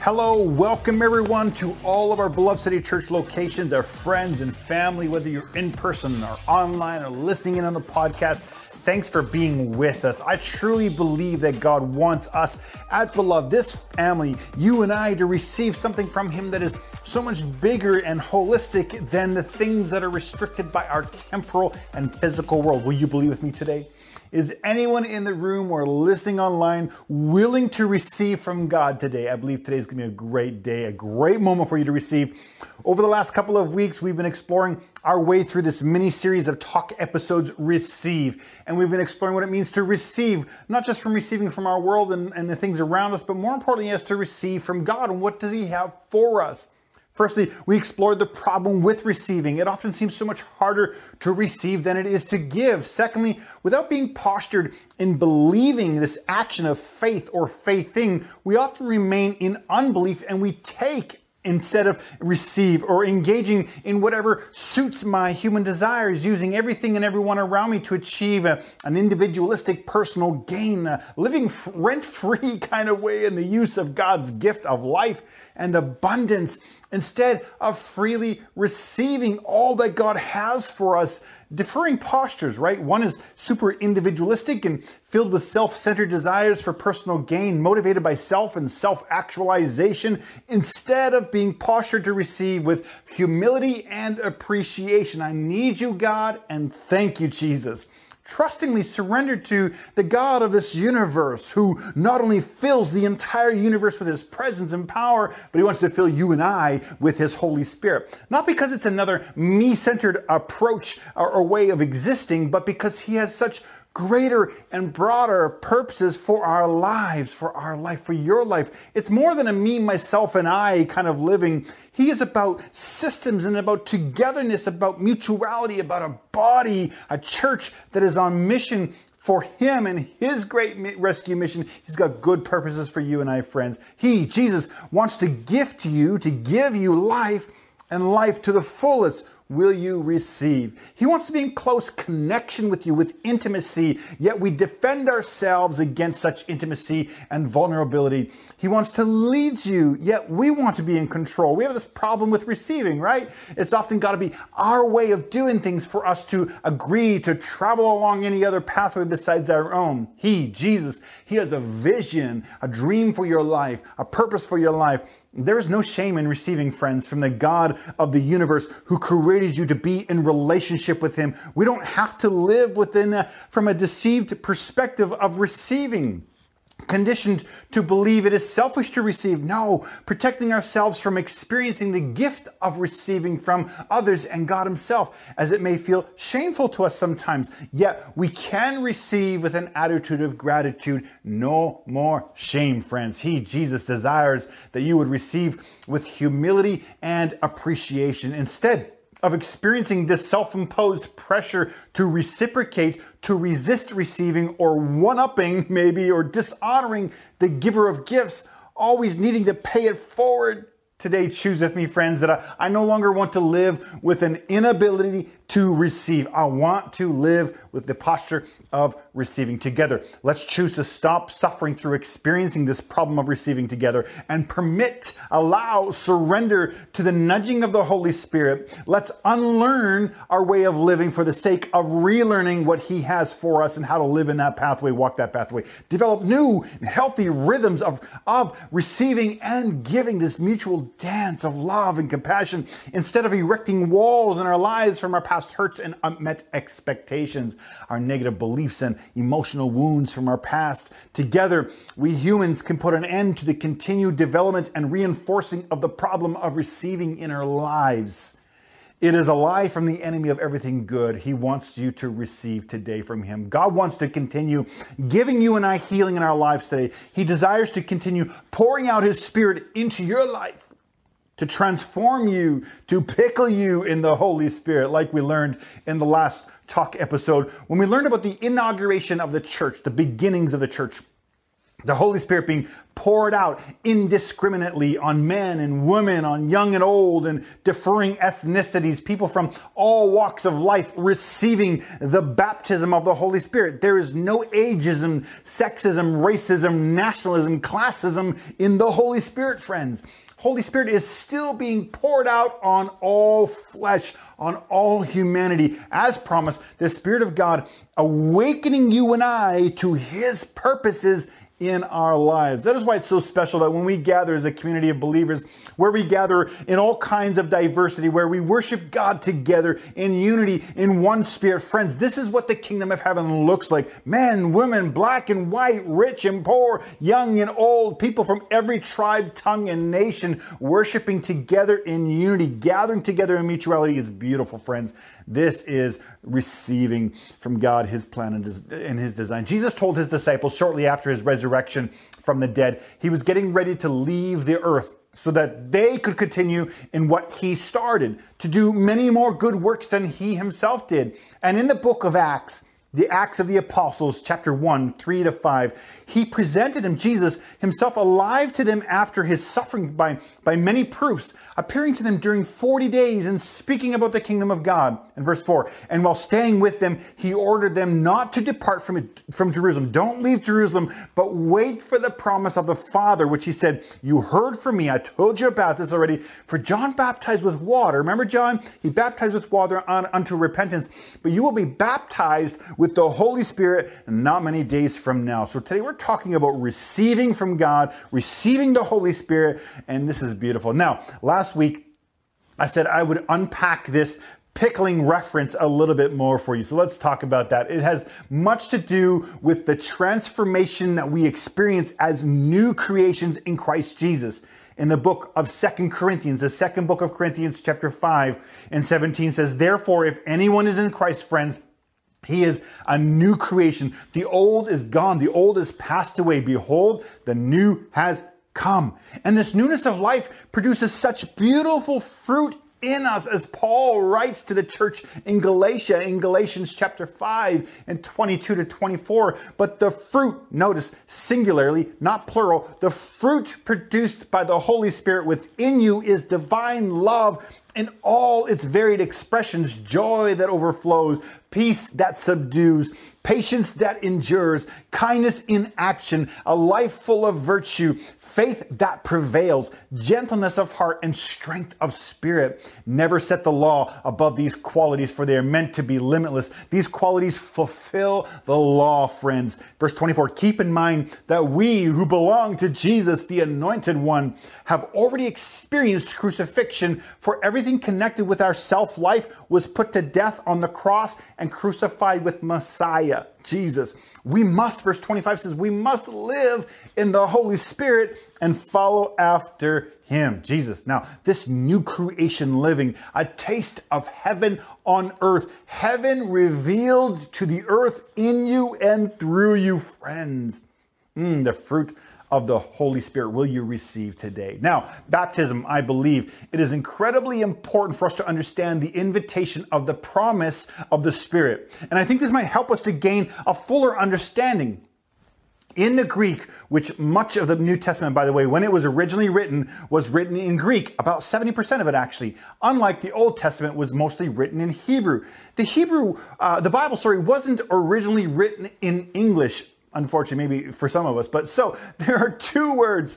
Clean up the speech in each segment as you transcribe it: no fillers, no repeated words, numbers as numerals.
Hello, welcome everyone to all of our Beloved City Church locations, our friends and family, whether you're in person or online or listening in on the podcast. Thanks for being with us. I truly believe that God wants us at Beloved, this family, you and I, to receive something from Him that is so much bigger and holistic than the things that are restricted by our temporal and physical world. Will you believe with me today? Is anyone in the room or listening online willing to receive from God today? I believe today is going to be a great day, a great moment for you to receive. Over the last couple of weeks, we've been exploring our way through this mini series of talk episodes, Receive. And we've been exploring what it means to receive, not just from receiving from our world and the things around us, but more importantly, as to receive from God. And what does He have for us? Firstly, we explored the problem with receiving. It often seems so much harder to receive than it is to give. Secondly, without being postured in believing this action of faith or faithing, we often remain in unbelief and we take instead of receive, or engaging in whatever suits my human desires, using everything and everyone around me to achieve an individualistic personal gain, living rent-free kind of way in the use of God's gift of life and abundance, instead of freely receiving all that God has for us. Differing postures, right? One is super individualistic and filled with self-centered desires for personal gain, motivated by self and self-actualization, instead of being postured to receive with humility and appreciation. I need you, God, and thank you, Jesus. Trustingly surrendered to the God of this universe, who not only fills the entire universe with His presence and power, but He wants to fill you and I with His Holy Spirit. Not because it's another me-centered approach or way of existing, but because He has such greater and broader purposes for our lives, for our life, for your life. It's more than a me, myself, and I kind of living. He is about systems and about togetherness, about mutuality, about a body, a church that is on mission for Him and His great rescue mission. He's got good purposes for you and I, friends. He, Jesus, wants to gift you, to give you life and life to the fullest. Will you receive? He wants to be in close connection with you, with intimacy, yet we defend ourselves against such intimacy and vulnerability. He wants to lead you, yet we want to be in control. We have this problem with receiving, right? It's often got to be our way of doing things for us to agree to travel along any other pathway besides our own. He, Jesus, He has a vision, a dream for your life, a purpose for your life. There is no shame in receiving, friends, from the God of the universe who created you to be in relationship with Him. We don't have to live from a deceived perspective of receiving, conditioned to believe it is selfish to receive. No, protecting ourselves from experiencing the gift of receiving from others and God Himself, as it may feel shameful to us sometimes. Yet we can receive with an attitude of gratitude. No more shame, friends. He, Jesus, desires that you would receive with humility and appreciation instead of experiencing this self-imposed pressure to reciprocate, to resist receiving, or one-upping maybe, or dishonoring the giver of gifts, always needing to pay it forward. Today, choose with me, friends, that I no longer want to live with an inability to receive. I want to live with the posture of receiving together. Let's choose to stop suffering through experiencing this problem of receiving together and allow, surrender to the nudging of the Holy Spirit. Let's unlearn our way of living for the sake of relearning what He has for us and how to live in that pathway, walk that pathway. Develop new and healthy rhythms of receiving and giving, this mutual dance of love and compassion, instead of erecting walls in our lives from our past hurts and unmet expectations, our negative beliefs and emotional wounds from our past. Together, we humans can put an end to the continued development and reinforcing of the problem of receiving in our lives. It is a lie from the enemy of everything good. He wants you to receive today from Him. God wants to continue giving you and I healing in our lives today. He desires to continue pouring out His Spirit into your life, to transform you, to pickle you in the Holy Spirit, like we learned in the last talk episode when we learned about the inauguration of the church, the beginnings of the church. The Holy Spirit being poured out indiscriminately on men and women, on young and old, and differing ethnicities, people from all walks of life receiving the baptism of the Holy Spirit. There is no ageism, sexism, racism, nationalism, classism in the Holy Spirit, friends. Holy Spirit is still being poured out on all flesh, on all humanity. As promised, the Spirit of God awakening you and I to His purposes in our lives. That is why it's so special that when we gather as a community of believers, where we gather in all kinds of diversity, where we worship God together in unity, in one spirit. Friends, this is what the kingdom of heaven looks like. Men, women, black and white, rich and poor, young and old, people from every tribe, tongue, and nation worshiping together in unity, gathering together in mutuality. It's beautiful, friends. This is receiving from God His plan and His design. Jesus told His disciples shortly after His resurrection from the dead, He was getting ready to leave the earth so that they could continue in what He started, to do many more good works than He Himself did. And in the book of Acts, the Acts of the Apostles, chapter 1, 3-5, He presented Him, Jesus Himself, alive to them after His suffering by many proofs, appearing to them during 40 days and speaking about the kingdom of God. In verse 4, and while staying with them, He ordered them not to depart from Jerusalem. Don't leave Jerusalem, but wait for the promise of the Father, which He said, you heard from me. I told you about this already. For John baptized with water. Remember John? He baptized with water unto repentance, but you will be baptized with the Holy Spirit not many days from now. So today we're talking about receiving from God, receiving the Holy Spirit, and this is beautiful. Now, last week I said I would unpack this pickling reference a little bit more for you. So let's talk about that. It has much to do with the transformation that we experience as new creations in Christ Jesus. In the book of 2 Corinthians, the second book of Corinthians, chapter 5 and 17 says, therefore, if anyone is in Christ, friends, he is a new creation. The old is gone. The old is passed away. Behold, the new has come. And this newness of life produces such beautiful fruit in us, as Paul writes to the church in Galatia, in Galatians chapter 5 and 22-24. But the fruit, notice singularly, not plural, the fruit produced by the Holy Spirit within you is divine love in all its varied expressions, joy that overflows, peace that subdues, patience that endures, kindness in action, a life full of virtue, faith that prevails, gentleness of heart, and strength of spirit. Never set the law above these qualities, for they are meant to be limitless. These qualities fulfill the law, friends. Verse 24, keep in mind that we who belong to Jesus, the Anointed One, have already experienced crucifixion, for everything connected with our self-life was put to death on the cross and crucified with Messiah, Jesus. We must, verse 25 says, we must live in the Holy Spirit and follow after Him, Jesus. Now, this new creation living, a taste of heaven on earth, heaven revealed to the earth in you and through you, friends. The fruit of the Holy Spirit will you receive today. Now, baptism, I believe it is incredibly important for us to understand the invitation of the promise of the Spirit. And I think this might help us to gain a fuller understanding. In the Greek, which much of the New Testament, by the way, when it was originally written, was written in Greek, about 70% of it actually, unlike the Old Testament was mostly written in Hebrew. The Bible, wasn't originally written in English, unfortunately, maybe for some of us. But so there are two words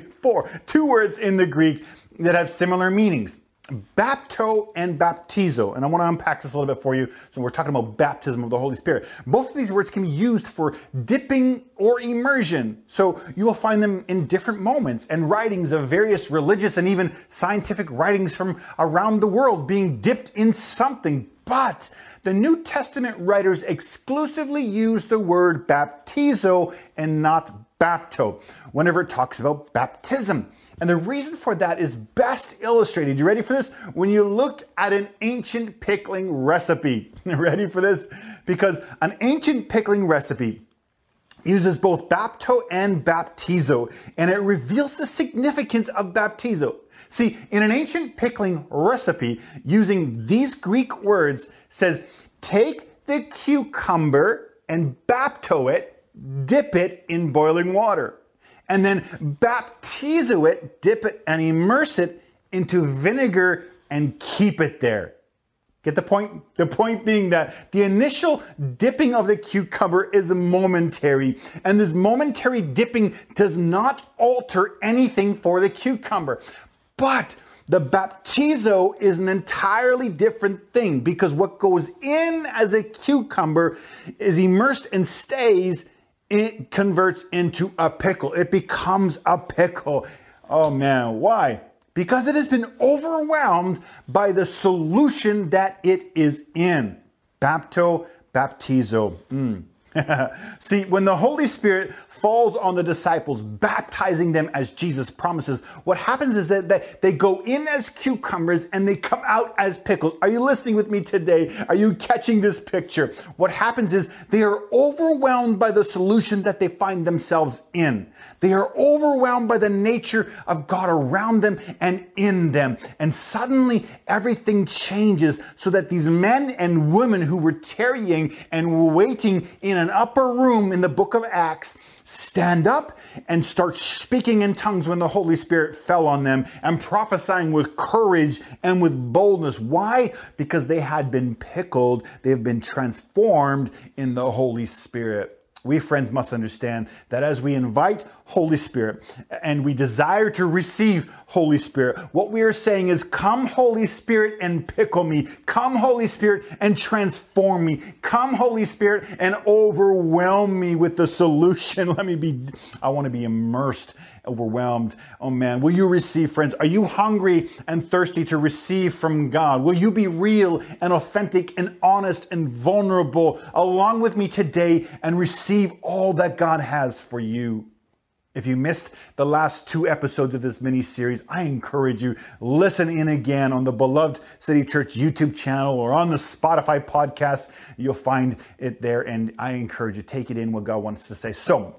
in the Greek that have similar meanings. Bapto and baptizo. And I want to unpack this a little bit for you. So we're talking about baptism of the Holy Spirit. Both of these words can be used for dipping or immersion. So you will find them in different moments and writings of various religious and even scientific writings from around the world being dipped in something. But the New Testament writers exclusively use the word baptizo and not bapto whenever it talks about baptism. And the reason for that is best illustrated. You ready for this? When you look at an ancient pickling recipe. Ready for this? Because an ancient pickling recipe uses both bapto and baptizo, and it reveals the significance of baptizo. See, in an ancient pickling recipe, using these Greek words says, take the cucumber and bapto it, dip it in boiling water. And then baptizo it, dip it, and immerse it into vinegar and keep it there. Get the point? The point being that the initial dipping of the cucumber is momentary, and this momentary dipping does not alter anything for the cucumber. But the baptizo is an entirely different thing, because what goes in as a cucumber is immersed and stays, it converts into a pickle. It becomes a pickle. Oh man, why? Because it has been overwhelmed by the solution that it is in. Baptizo. See, when the Holy Spirit falls on the disciples, baptizing them as Jesus promises, what happens is that they go in as cucumbers and they come out as pickles. Are you listening with me today? Are you catching this picture? What happens is they are overwhelmed by the solution that they find themselves in. They are overwhelmed by the nature of God around them and in them. And suddenly everything changes, so that these men and women who were tarrying and waiting in an upper room in the book of Acts stand up and start speaking in tongues when the Holy Spirit fell on them, and prophesying with courage and with boldness. Why? Because they had been pickled. They've been transformed in the Holy Spirit. We, friends, must understand that as we invite Holy Spirit and we desire to receive Holy Spirit, what we are saying is, come Holy Spirit and pickle me. Come Holy Spirit and transform me. Come Holy Spirit and overwhelm me with the solution. I want to be immersed, overwhelmed. Oh man, will you receive, friends? Are you hungry and thirsty to receive from God? Will you be real and authentic and honest and vulnerable along with me today and receive all that God has for you? If you missed the last 2 episodes of this mini-series, I encourage you, listen in again on the Beloved City Church YouTube channel or on the Spotify podcast. You'll find it there, and I encourage you, take it in what God wants to say. So,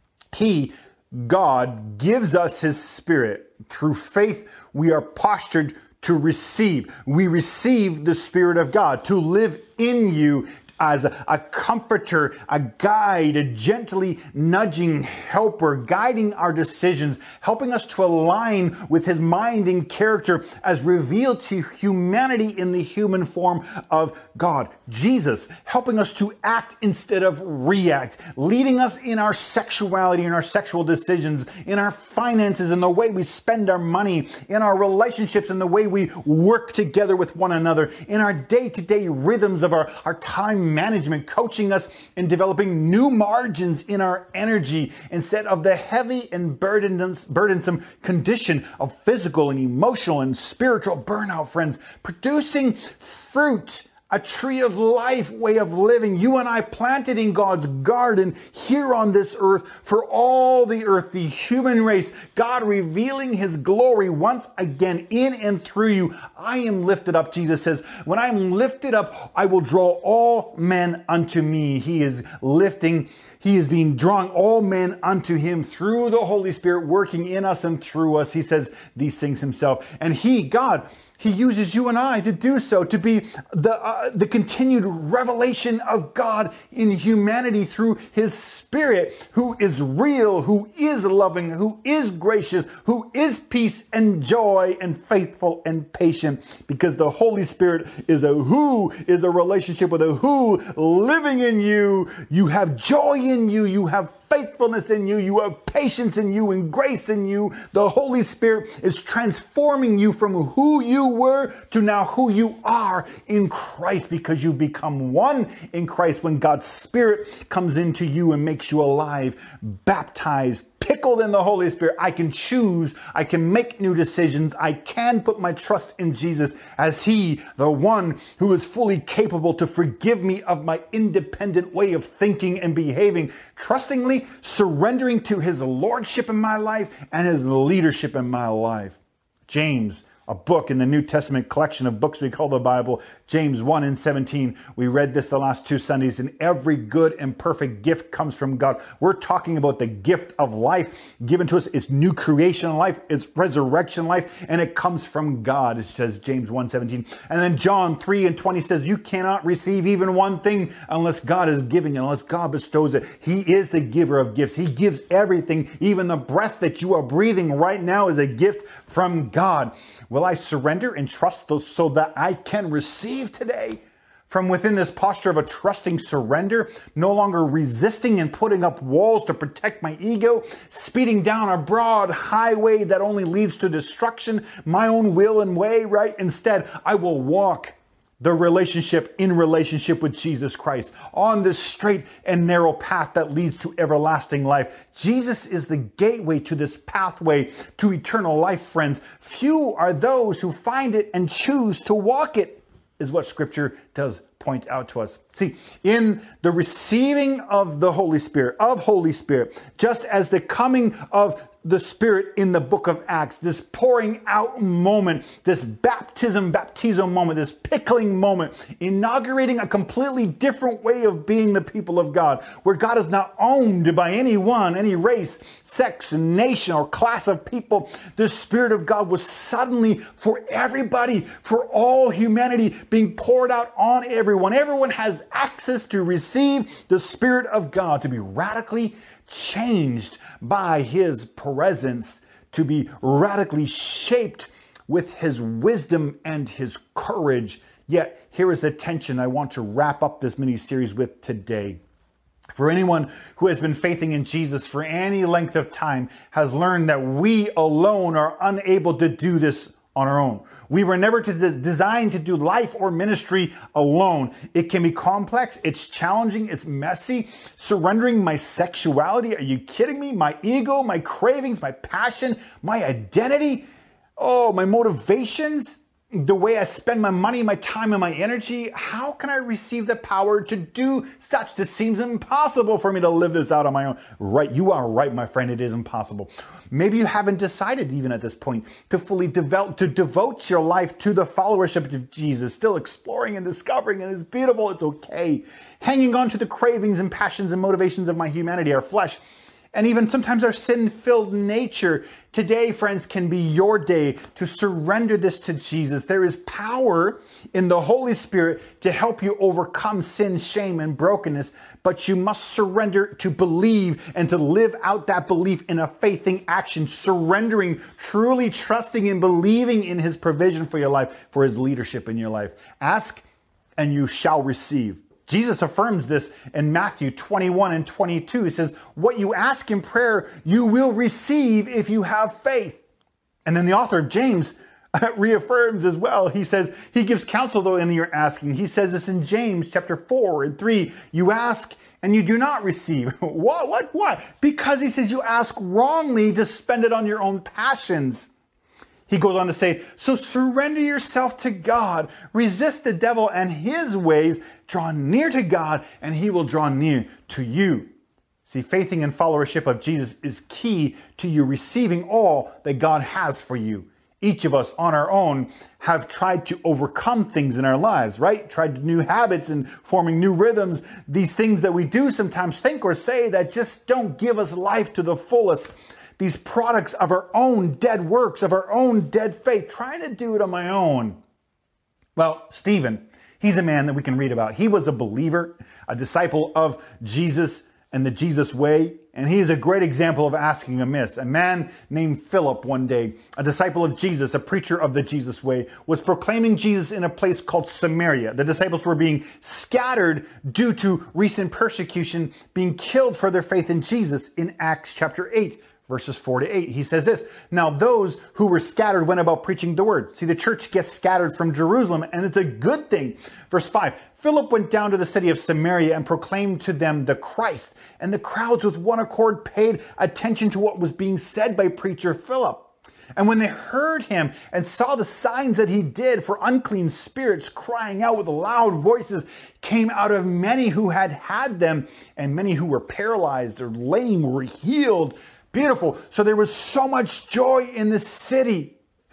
God gives us His Spirit. Through faith, we are postured to receive. We receive the Spirit of God to live in you as a comforter, a guide, a gently nudging helper, guiding our decisions, helping us to align with His mind and character as revealed to humanity in the human form of God. Jesus, helping us to act instead of react, leading us in our sexuality, in our sexual decisions, in our finances, in the way we spend our money, in our relationships, in the way we work together with one another, in our day-to-day rhythms of our time management, coaching us in developing new margins in our energy instead of the heavy and burdensome condition of physical and emotional and spiritual burnout, friends. Producing fruit, a tree of life way of living. You and I planted in God's garden here on this earth for all the earth, the human race. God revealing His glory once again in and through you. I am lifted up, Jesus says. When I am lifted up, I will draw all men unto me. He is being drawn all men unto Him through the Holy Spirit working in us and through us. He says these things Himself. And God, He uses you and I to do so, to be the continued revelation of God in humanity through His Spirit, who is real, who is loving, who is gracious, who is peace and joy and faithful and patient. Because the Holy Spirit is a relationship with a who living in you. You have joy in you. You have faithfulness in you. You have patience in you and grace in you. The Holy Spirit is transforming you from who you were to now who you are in Christ, because you become one in Christ when God's Spirit comes into you and makes you alive, baptized, pickled in the Holy Spirit. I can choose. I can make new decisions. I can put my trust in Jesus as He, the one who is fully capable to forgive me of my independent way of thinking and behaving, trustingly surrendering to His lordship in my life and His leadership in my life. James a book in the New Testament collection of books we call the Bible, James 1 and 17. We read this the last 2 Sundays, and every good and perfect gift comes from God. We're talking about the gift of life given to us. It's new creation life, it's resurrection life, and it comes from God, it says James 1:17. And then John 3 and 20 says, you cannot receive even one thing unless God is giving it, unless God bestows it. He is the giver of gifts. He gives everything. Even the breath that you are breathing right now is a gift from God. Will I surrender and trust so that I can receive today? From within this posture of a trusting surrender, no longer resisting and putting up walls to protect my ego, speeding down a broad highway that only leads to destruction, my own will and way, right? Instead, I will walk in relationship with Jesus Christ on this straight and narrow path that leads to everlasting life. Jesus is the gateway to this pathway to eternal life, friends. Few are those who find it and choose to walk it, is what Scripture does point out to us. See, in the receiving of the Holy Spirit, just as the coming of the Spirit in the book of Acts, this pouring out moment, this baptizo moment, this pickling moment, inaugurating a completely different way of being the people of God, where God is not owned by anyone, any race, sex, nation, or class of people. The Spirit of God was suddenly for everybody, for all humanity, being poured out on everyone. Everyone has access to receive the Spirit of God, to be radically changed by His presence, to be radically shaped with His wisdom and His courage. Yet, here is the tension I want to wrap up this mini-series with today. For anyone who has been faithing in Jesus for any length of time has learned that we alone are unable to do this on our own. We were never designed to do life or ministry alone. It can be complex, it's challenging, it's messy. Surrendering my sexuality, are you kidding me? My ego, my cravings, my passion, my identity, my motivations, the way I spend my money, my time, and my energy. How can I receive the power to do such? This seems impossible for me to live this out on my own. Right, you are right, my friend, it is impossible. Maybe you haven't decided even at this point to fully devote your life to the followership of Jesus, still exploring and discovering, and it's beautiful, it's okay. Hanging on to the cravings and passions and motivations of my humanity, our flesh, and even sometimes our sin-filled nature. Today, friends, can be your day to surrender this to Jesus. There is power in the Holy Spirit to help you overcome sin, shame, and brokenness, but you must surrender to believe and to live out that belief in a faithing action, surrendering, truly trusting and believing in His provision for your life, for His leadership in your life. Ask and you shall receive. Jesus affirms this in Matthew 21 and 22. He says, what you ask in prayer, you will receive if you have faith. And then the author of James reaffirms as well. He says, he gives counsel though in your asking. He says this in James chapter 4 and 3. You ask and you do not receive. Why? Because he says you ask wrongly to spend it on your own passions. He goes on to say, so surrender yourself to God, resist the devil and his ways, draw near to God, and He will draw near to you. See, faithing and followership of Jesus is key to you receiving all that God has for you. Each of us on our own have tried to overcome things in our lives, right? Tried new habits and forming new rhythms, these things that we do sometimes think or say that just don't give us life to the fullest. These products of our own dead works, of our own dead faith, trying to do it on my own. Well, Stephen, he's a man that we can read about. He was a believer, a disciple of Jesus and the Jesus way, and he is a great example of asking amiss. A man named Philip one day, a disciple of Jesus, a preacher of the Jesus way, was proclaiming Jesus in a place called Samaria. The disciples were being scattered due to recent persecution, being killed for their faith in Jesus in Acts chapter 8. Verses 4 to 8, he says this, now those who were scattered went about preaching the word. See, the church gets scattered from Jerusalem, and it's a good thing. Verse 5, Philip went down to the city of Samaria and proclaimed to them the Christ. And the crowds with one accord paid attention to what was being said by preacher Philip. And when they heard him and saw the signs that he did, for unclean spirits crying out with loud voices came out of many who had them, and many who were paralyzed or lame were healed. Beautiful. So there was so much joy in the city.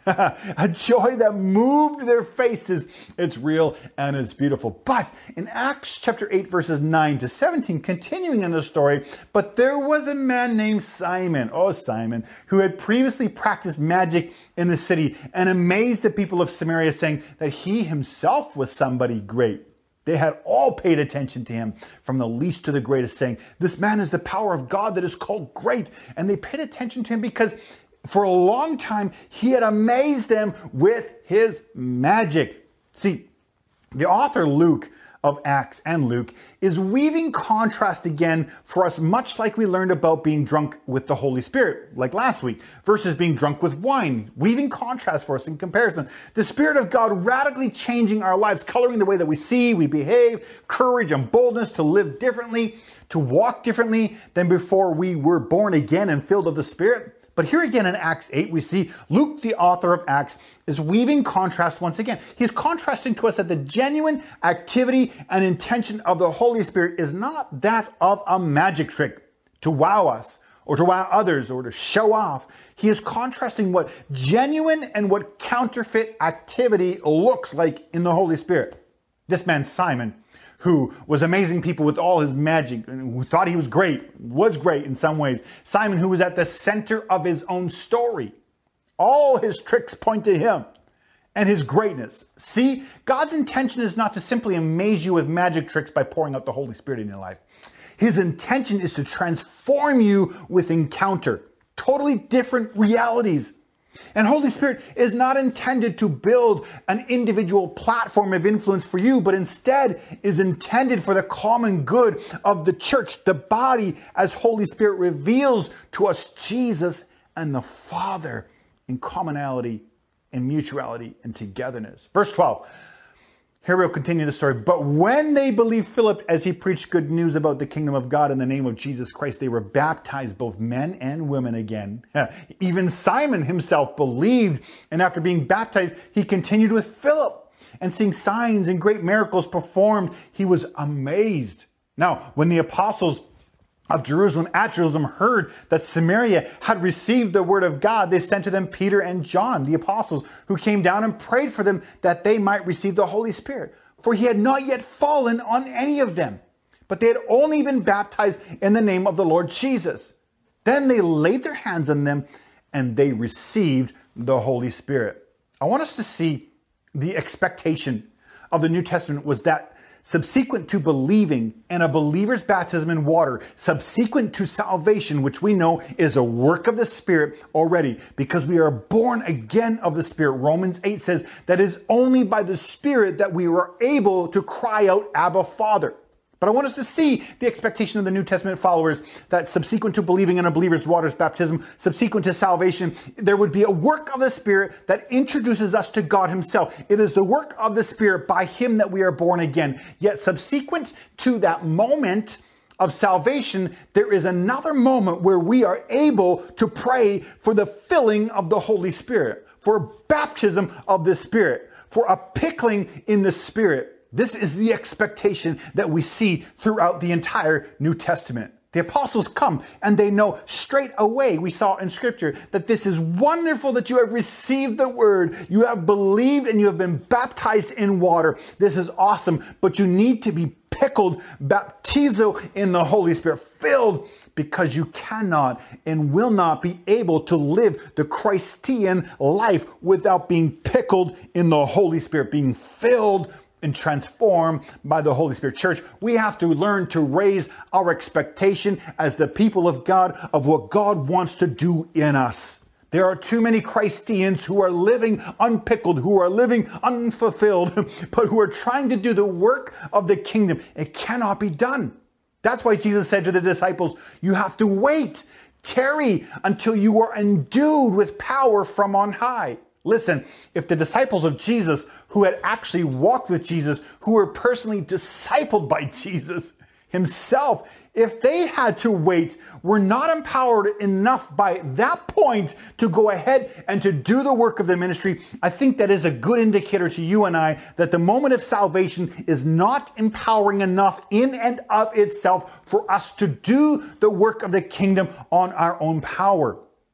A joy that moved their faces. It's real and it's beautiful. But in Acts chapter 8, verses 9 to 17, continuing in the story, but there was a man named Simon, Simon, who had previously practiced magic in the city and amazed the people of Samaria, saying that he himself was somebody great. They had all paid attention to him, from the least to the greatest, saying, this man is the power of God that is called great. And they paid attention to him because for a long time, he had amazed them with his magic. See, the author Luke of Acts and Luke is weaving contrast again for us, much like we learned about being drunk with the Holy Spirit, like last week, versus being drunk with wine, weaving contrast for us in comparison. The Spirit of God radically changing our lives, coloring the way that we see, we behave, courage and boldness to live differently, to walk differently than before we were born again and filled of the Spirit. But here again in Acts 8, we see Luke, the author of Acts, is weaving contrast once again. He's contrasting to us that the genuine activity and intention of the Holy Spirit is not that of a magic trick to wow us or to wow others or to show off. He is contrasting what genuine and what counterfeit activity looks like in the Holy Spirit. This man, Simon, who was amazing people with all his magic, and who thought he was great in some ways. Simon, who was at the center of his own story. All his tricks point to him and his greatness. See, God's intention is not to simply amaze you with magic tricks by pouring out the Holy Spirit in your life. His intention is to transform you with encounter, totally different realities. And Holy Spirit is not intended to build an individual platform of influence for you, but instead is intended for the common good of the church, the body, as Holy Spirit reveals to us Jesus and the Father in commonality and mutuality and togetherness. Verse 12. Here we'll continue the story. But when they believed Philip as he preached good news about the kingdom of God in the name of Jesus Christ, they were baptized, both men and women again. Even Simon himself believed, and after being baptized, he continued with Philip. And seeing signs and great miracles performed, he was amazed. Now, when the apostles at Jerusalem heard that Samaria had received the word of God, they sent to them Peter and John, the apostles, who came down and prayed for them that they might receive the Holy Spirit. For he had not yet fallen on any of them, but they had only been baptized in the name of the Lord Jesus. Then they laid their hands on them and they received the Holy Spirit. I want us to see the expectation of the New Testament was that subsequent to believing and a believer's baptism in water, subsequent to salvation, which we know is a work of the Spirit already, because we are born again of the Spirit. Romans 8 says that it is only by the Spirit that we were able to cry out, Abba, Father. But I want us to see the expectation of the New Testament followers that subsequent to believing in a believer's water's baptism, subsequent to salvation, there would be a work of the Spirit that introduces us to God himself. It is the work of the Spirit by him that we are born again. Yet subsequent to that moment of salvation, there is another moment where we are able to pray for the filling of the Holy Spirit, for baptism of the Spirit, for a pickling in the Spirit. This is the expectation that we see throughout the entire New Testament. The apostles come and they know straight away, we saw in scripture, that this is wonderful that you have received the word, you have believed and you have been baptized in water. This is awesome, but you need to be pickled, baptizo in the Holy Spirit, filled, because you cannot and will not be able to live the Christian life without being pickled in the Holy Spirit, being filled and transformed by the Holy Spirit. Church, we have to learn to raise our expectation as the people of God of what God wants to do in us. There are too many Christians who are living unpickled, who are living unfulfilled, but who are trying to do the work of the kingdom. It cannot be done. That's why Jesus said to the disciples, you have to wait, tarry until you are endued with power from on high. Listen, if the disciples of Jesus, who had actually walked with Jesus, who were personally discipled by Jesus himself, if they had to wait, were not empowered enough by that point to go ahead and to do the work of the ministry, I think that is a good indicator to you and I that the moment of salvation is not empowering enough in and of itself for us to do the work of the kingdom on our own power.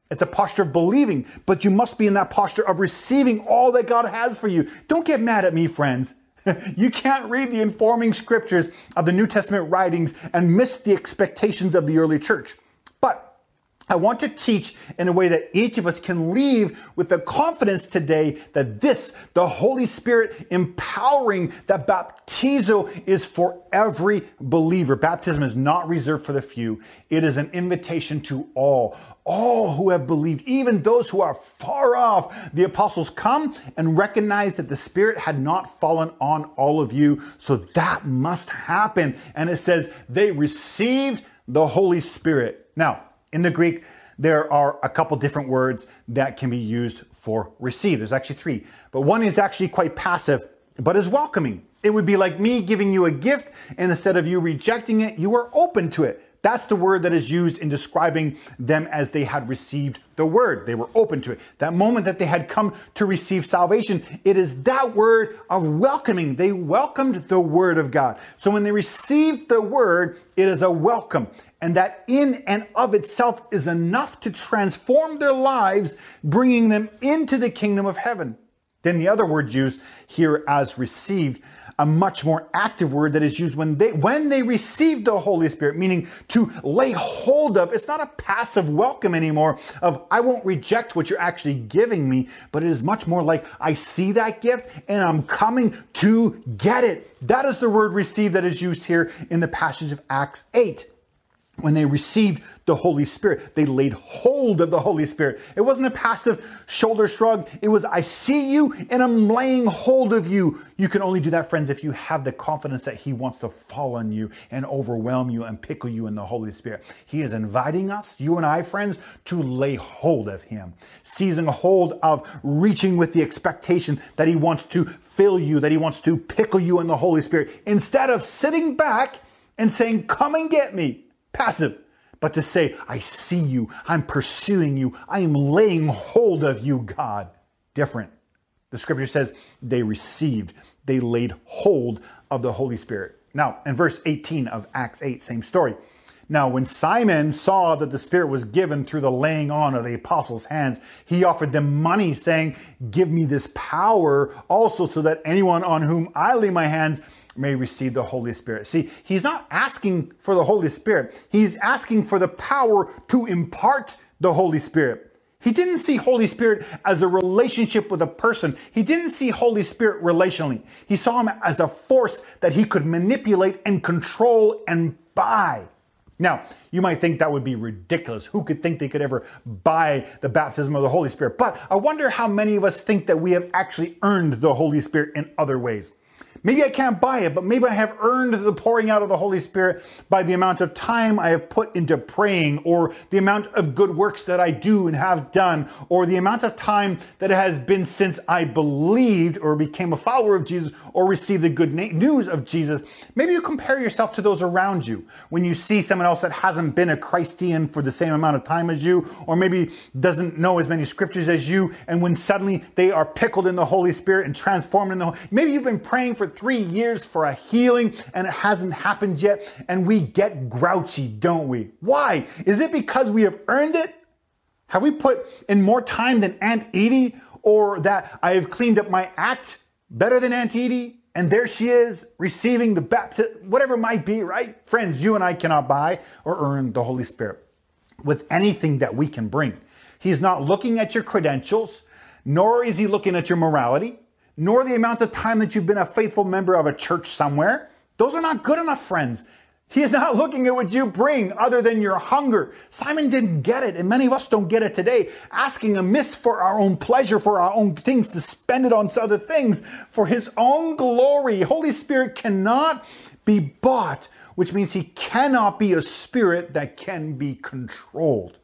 It's a posture of believing, but you must be in that posture of receiving all that God has for you. Don't get mad at me, friends. You can't read the informing scriptures of the New Testament writings and miss the expectations of the early church. But I want to teach in a way that each of us can leave with the confidence today that the Holy Spirit empowering, that baptizo is for every believer. Baptism is not reserved for the few. It is an invitation to all who have believed, even those who are far off. The apostles come and recognize that the Spirit had not fallen on all of you, so that must happen. And it says they received the Holy Spirit. Now, in the Greek, there are a couple different words that can be used for receive. There's actually three, but one is actually quite passive, but is welcoming. It would be like me giving you a gift, and instead of you rejecting it, you are open to it. That's the word that is used in describing them as they had received the word. They were open to it. That moment that they had come to receive salvation, it is that word of welcoming. They welcomed the word of God. So when they received the word, it is a welcome. And that in and of itself is enough to transform their lives, bringing them into the kingdom of heaven. Then the other word used here as received, a much more active word that is used when they received the Holy Spirit, meaning to lay hold of. It's not a passive welcome anymore of, I won't reject what you're actually giving me, but it is much more like, I see that gift and I'm coming to get it. That is the word receive that is used here in the passage of Acts 8. When they received the Holy Spirit, they laid hold of the Holy Spirit. It wasn't a passive shoulder shrug. It was, I see you and I'm laying hold of you. You can only do that, friends, if you have the confidence that He wants to fall on you and overwhelm you and pickle you in the Holy Spirit. He is inviting us, you and I, friends, to lay hold of Him, seizing hold of reaching with the expectation that He wants to fill you, that He wants to pickle you in the Holy Spirit, instead of sitting back and saying, come and get me. Passive, but to say, I see you, I'm pursuing you, I am laying hold of you, God. Different. The scripture says they received, they laid hold of the Holy Spirit. Now, in verse 18 of Acts 8, same story. Now, when Simon saw that the Spirit was given through the laying on of the apostles' hands, he offered them money, saying, give me this power also, so that anyone on whom I lay my hands may receive the Holy Spirit. See, he's not asking for the Holy Spirit. He's asking for the power to impart the Holy Spirit. He didn't see Holy Spirit as a relationship with a person. He didn't see Holy Spirit relationally. He saw Him as a force that he could manipulate and control and buy. Now, you might think that would be ridiculous. Who could think they could ever buy the baptism of the Holy Spirit? But I wonder how many of us think that we have actually earned the Holy Spirit in other ways. Maybe I can't buy it, but maybe I have earned the pouring out of the Holy Spirit by the amount of time I have put into praying, or the amount of good works that I do and have done, or the amount of time that it has been since I believed or became a follower of Jesus or received the good news of Jesus. Maybe you compare yourself to those around you when you see someone else that hasn't been a Christian for the same amount of time as you, or maybe doesn't know as many scriptures as you, and when suddenly they are pickled in the Holy Spirit and transformed in the Holy Spirit. Maybe you've been praying for 3 years for a healing and it hasn't happened yet, and we get grouchy, don't we? Why? Is it because we have earned it? Have we put in more time than Aunt Edie, or that I have cleaned up my act better than Aunt Edie, and there she is receiving the baptism, whatever it might be, right? Friends, you and I cannot buy or earn the Holy Spirit with anything that we can bring. He's not looking at your credentials, nor is He looking at your morality, nor the amount of time that you've been a faithful member of a church somewhere. Those are not good enough, friends. He is not looking at what you bring other than your hunger. Simon didn't get it, and many of us don't get it today, asking amiss for our own pleasure, for our own things, to spend it on other things, for His own glory. Holy Spirit cannot be bought, which means He cannot be a spirit that can be controlled.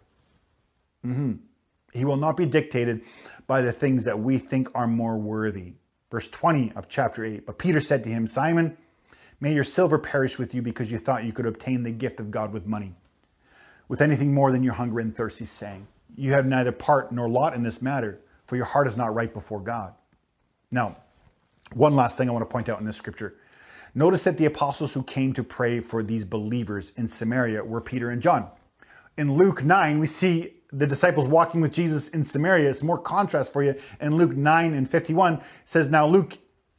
He will not be dictated by the things that we think are more worthy. Verse 20 of chapter 8, but Peter said to him, Simon, may your silver perish with you, because you thought you could obtain the gift of God with money, with anything more than your hunger and thirst. He's saying, you have neither part nor lot in this matter, for your heart is not right before God. Now, one last thing I want to point out in this scripture. Notice that the apostles who came to pray for these believers in Samaria were Peter and John. In Luke 9, we see the disciples walking with Jesus in Samaria. It's more contrast for you. In Luke 9:51 says, now Luke,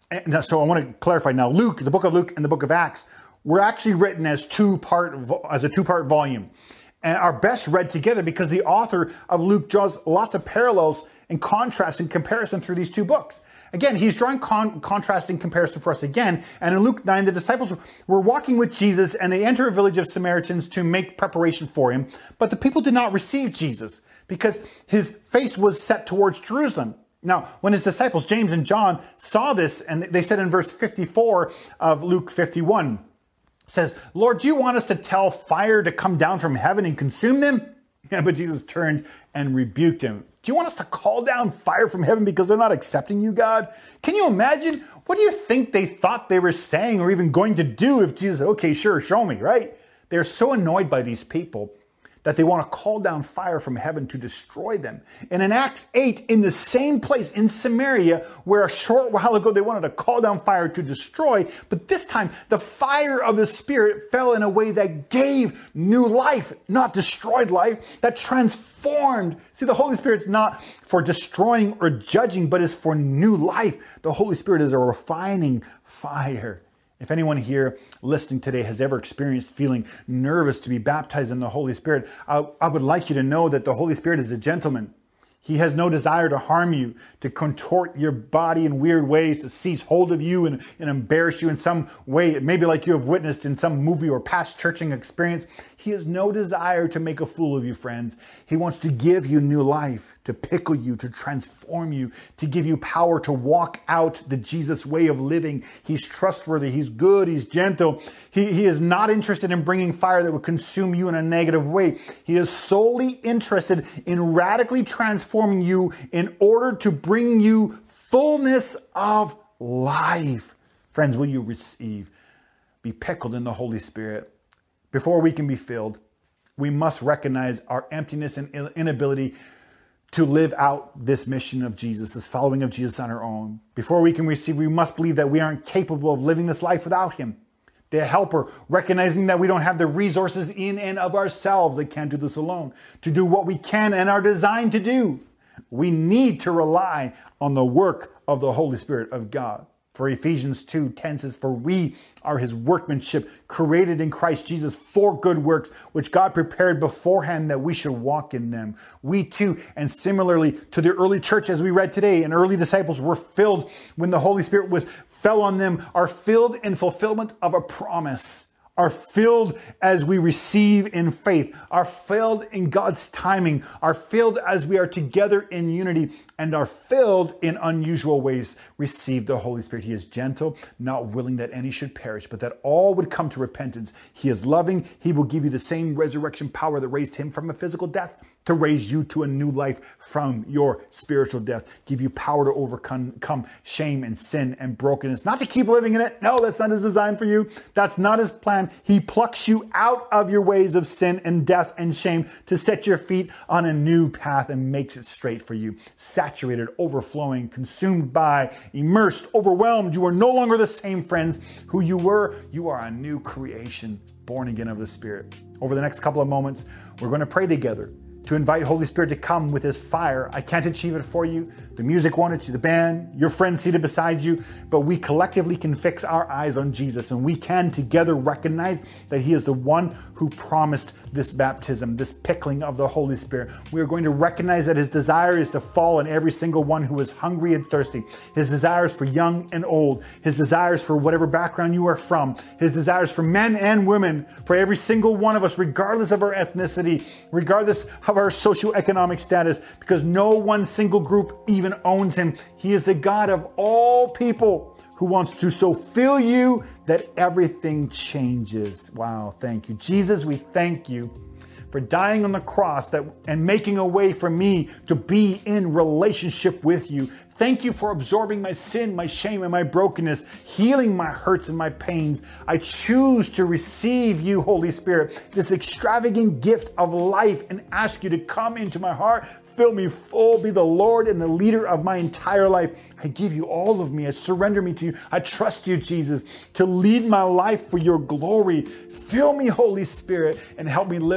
so I want to clarify now, Luke, the book of Luke and the book of Acts were actually written as a two-part volume, and are best read together because the author of Luke draws lots of parallels and contrast and comparison through these two books. Again, he's drawing contrasting comparison for us again. And in Luke 9, the disciples were walking with Jesus and they enter a village of Samaritans to make preparation for him. But the people did not receive Jesus because his face was set towards Jerusalem. Now, when his disciples, James and John, saw this, and they said in verse 54 of Luke 51, says, Lord, do you want us to tell fire to come down from heaven and consume them? Yeah, but Jesus turned and rebuked him. Do you want us to call down fire from heaven because they're not accepting you, God? Can you imagine? What do you think they thought they were saying or even going to do if Jesus said, okay, sure, show me, right? They're so annoyed by these people that they want to call down fire from heaven to destroy them. And in Acts 8, in the same place in Samaria, where a short while ago they wanted to call down fire to destroy, but this time the fire of the Spirit fell in a way that gave new life, not destroyed life, that transformed. See, the Holy Spirit's not for destroying or judging, but is for new life. The Holy Spirit is a refining fire. If anyone here listening today has ever experienced feeling nervous to be baptized in the Holy Spirit, I would like you to know that the Holy Spirit is a gentleman. He has no desire to harm you, to contort your body in weird ways, to seize hold of you and embarrass you in some way, maybe like you have witnessed in some movie or past churching experience. He has no desire to make a fool of you, friends. He wants to give you new life, to pickle you, to transform you, to give you power to walk out the Jesus way of living. He's trustworthy. He's good. He's gentle. He is not interested in bringing fire that would consume you in a negative way. He is solely interested in radically transforming you in order to bring you fullness of life. Friends, will you receive? Be pickled in the Holy Spirit. Before we can be filled, we must recognize our emptiness and inability to live out this mission of Jesus, this following of Jesus on our own. Before we can receive, we must believe that we aren't capable of living this life without him. The helper, recognizing that we don't have the resources in and of ourselves, that can't do this alone, to do what we can and are designed to do. We need to rely on the work of the Holy Spirit of God. For Ephesians 2:10 says, for we are his workmanship, created in Christ Jesus for good works, which God prepared beforehand that we should walk in them. We too, and similarly to the early church as we read today, and early disciples were filled when the Holy Spirit fell on them, are filled in fulfillment of a promise. Are filled as we receive in faith, are filled in God's timing, are filled as we are together in unity, and are filled in unusual ways. Receive the Holy Spirit. He is gentle, not willing that any should perish, but that all would come to repentance. He is loving. He will give you the same resurrection power that raised him from a physical death to raise you to a new life from your spiritual death. Give you power to overcome shame and sin and brokenness. Not to keep living in it. No, that's not his design for you. That's not his plan. He plucks you out of your ways of sin and death and shame to set your feet on a new path and makes it straight for you. Saturated, overflowing, consumed by, immersed, overwhelmed. You are no longer the same, friends, who you were. You are a new creation, born again of the Spirit. Over the next couple of moments, we're going to pray together to invite Holy Spirit to come with his fire. I can't achieve it for you. The music won't, it's the band, your friend seated beside you, but we collectively can fix our eyes on Jesus, and we can together recognize that he is the one who promised this baptism, this pickling of the Holy Spirit. We are going to recognize that his desire is to fall on every single one who is hungry and thirsty. His desires for young and old, his desires for whatever background you are from, his desires for men and women, for every single one of us, regardless of our ethnicity, regardless of our socioeconomic status, because no one single group even owns him. He is the God of all people who wants to so fill you that everything changes. Wow, thank you. Jesus, we thank you for dying on the cross and making a way for me to be in relationship with you. Thank you for absorbing my sin, my shame, and my brokenness, healing my hurts and my pains. I choose to receive you, Holy Spirit, this extravagant gift of life, and ask you to come into my heart, fill me full, be the Lord and the leader of my entire life. I give you all of me. I surrender me to you. I trust you, Jesus, to lead my life for your glory. Fill me, Holy Spirit, and help me live the life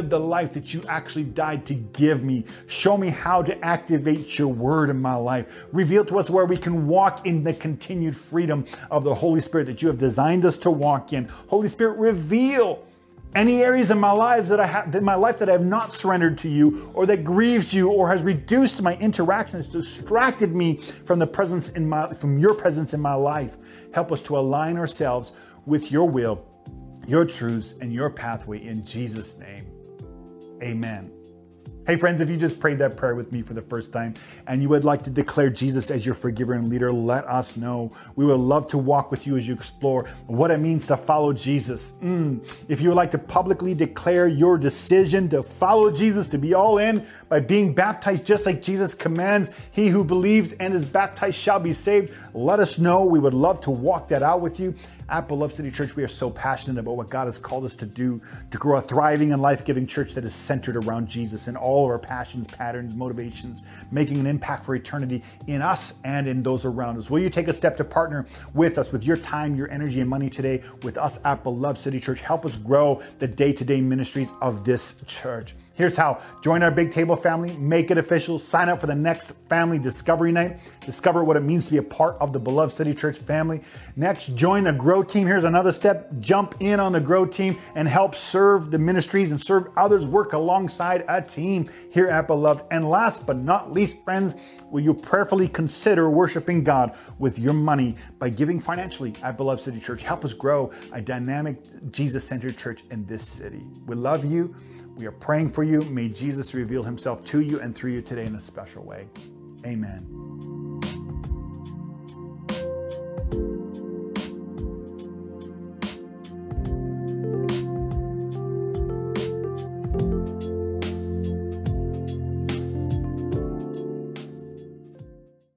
life that you actually died to give me. Show me how to activate your word in my life. Reveal to us where we can walk in the continued freedom of the Holy Spirit that you have designed us to walk in. Holy Spirit, reveal any areas in my life that I have not surrendered to you, or that grieves you, or has reduced my interactions, distracted me from your presence in my life. Help us to align ourselves with your will, your truths, and your pathway in Jesus' name. Amen. Hey friends, if you just prayed that prayer with me for the first time and you would like to declare Jesus as your forgiver and leader, let us know. We would love to walk with you as you explore what it means to follow Jesus. If you would like to publicly declare your decision to follow Jesus, to be all in by being baptized just like Jesus commands, he who believes and is baptized shall be saved, let us know. We would love to walk that out with you. At Beloved City Church, we are so passionate about what God has called us to do, to grow a thriving and life-giving church that is centered around Jesus and all of our passions, patterns, motivations, making an impact for eternity in us and in those around us. Will you take a step to partner with us with your time, your energy, and money today with us at Beloved City Church? Help us grow the day-to-day ministries of this church. Here's how. Join our Big Table family, make it official, sign up for the next family discovery night, discover what it means to be a part of the Beloved City Church family. Next, join a grow team. Here's another step. Jump in on the grow team and help serve the ministries and serve others, work alongside a team here at Beloved. And last but not least, friends, will you prayerfully consider worshiping God with your money by giving financially at Beloved City Church? Help us grow a dynamic, Jesus-centered church in this city. We love you. We are praying for you. May Jesus reveal himself to you and through you today in a special way. Amen.